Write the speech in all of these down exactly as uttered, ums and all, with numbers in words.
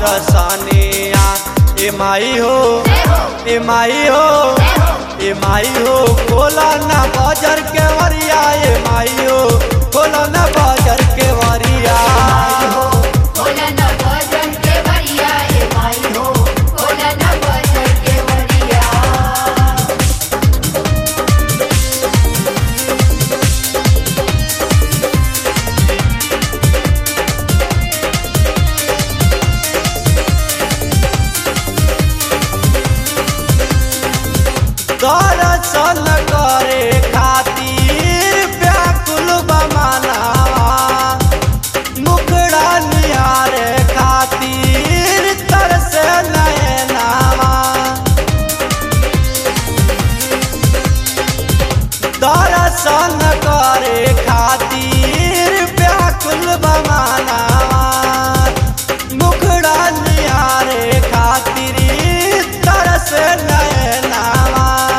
दरसनिया। ए माई हो ए माई हो ए माई हो खोला ना बाजार के वरिया। ए माई हो खोला ना बाजार के वरिया। दर्शन करे खातिर व्याकुल बा मनवा, मुखड़ा निहारे खातिर तरसे नयनवा। दर्शन करे खातिर व्याकुल बा मनवा, मुखड़ा निहारे खातिर तरसे नयनवा।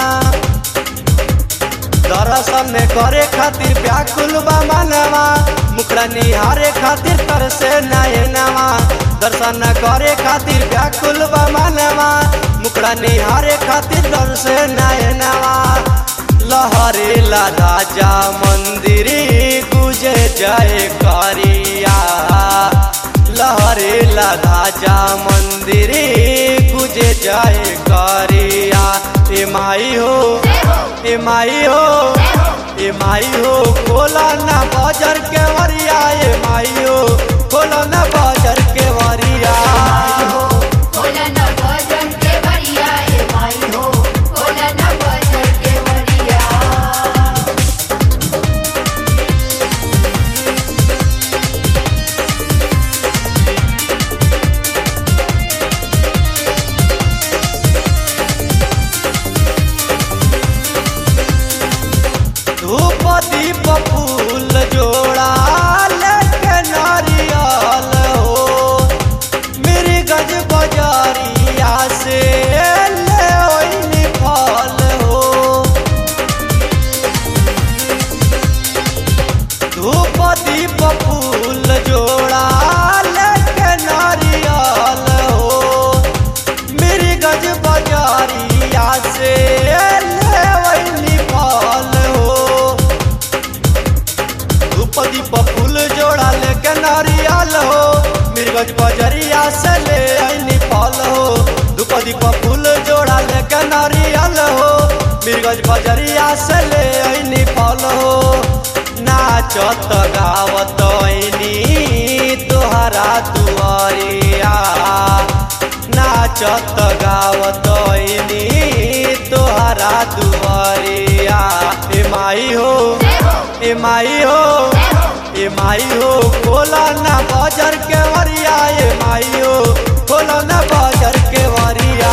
दर्शन करे खातिर व्याकुल बा मनवा, मुखड़ा निहारे खातिर तरसे नयनवा। दर्शन करे खातिर व्याकुल बा मनवा, मुखड़ा निहारे खातिर तरसे नयनवा। लहरे ला राजा मंदिर गुजे जय करिया। लहरे ला राजा मंदिर गुजे जय करिया। ए माई हो ए माई हो ए माई हो खोला ना बाजार के वरिया। ए माई हो खोला ना बाजार के वरिया। धूप दीप फूल जोड़ा लेके नारियल हो, मेरी गज बजारिया से ले ओइनी फल हो। धूप दीप फूल जोड़ा लेके नारियल हो, मेरी गज बजारिया से ले ओइनी फल हो। धूप दीप फूल जोड़ा लेके नारियल हो, मिर्गज बजरिया से ले आईनी फल हो। धूप दीप फूल जोड़ा लेके नारियल हो, मिर्गज बजरिया से ले आईनी फल हो। नाचत गावत आईनी तोहरा दुआरिया। नाचत गावत आईनी तोहरा दुआरिया। ए माई हो ए माई हो ए माई हो खोला ना बाजार के वरिया। ए माई हो खोला ना बाजार के वरिया।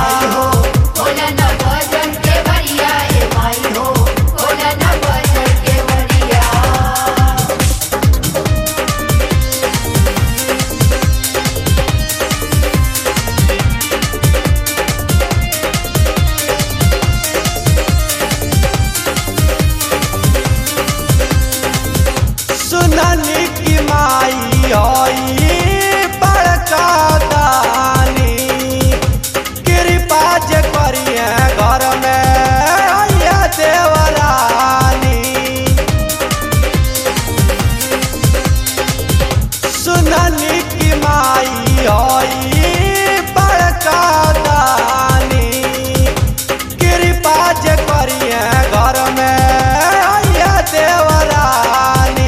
सुननी की माई आई बड़का दानी, कृपा जे करिए घर में आइया देवरानी। सुननी की माई आई बड़का दानी, कृपा जे करिए घर में आइया देवरानी।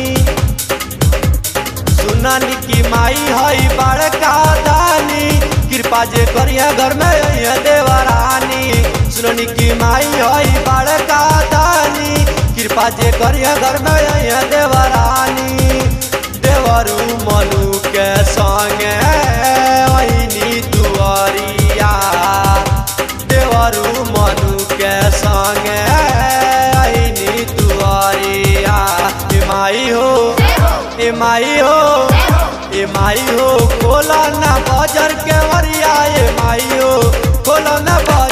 सुननी की माई हई बड़का दानी, कृपा जे करिए घर में आइया देवरानी। सुननी की माई हई बड़का दानी, कृपा जे करिए घर में आइया देवरानी। देवरू मनु के संगे आईनी दुआरिया। देवरू मनु के संगे आईनी दुआरिया। ए माई हो ए माई हो ए माई हो खोला ना बाजार के वरिया। ए माई हो खोला ना बाजार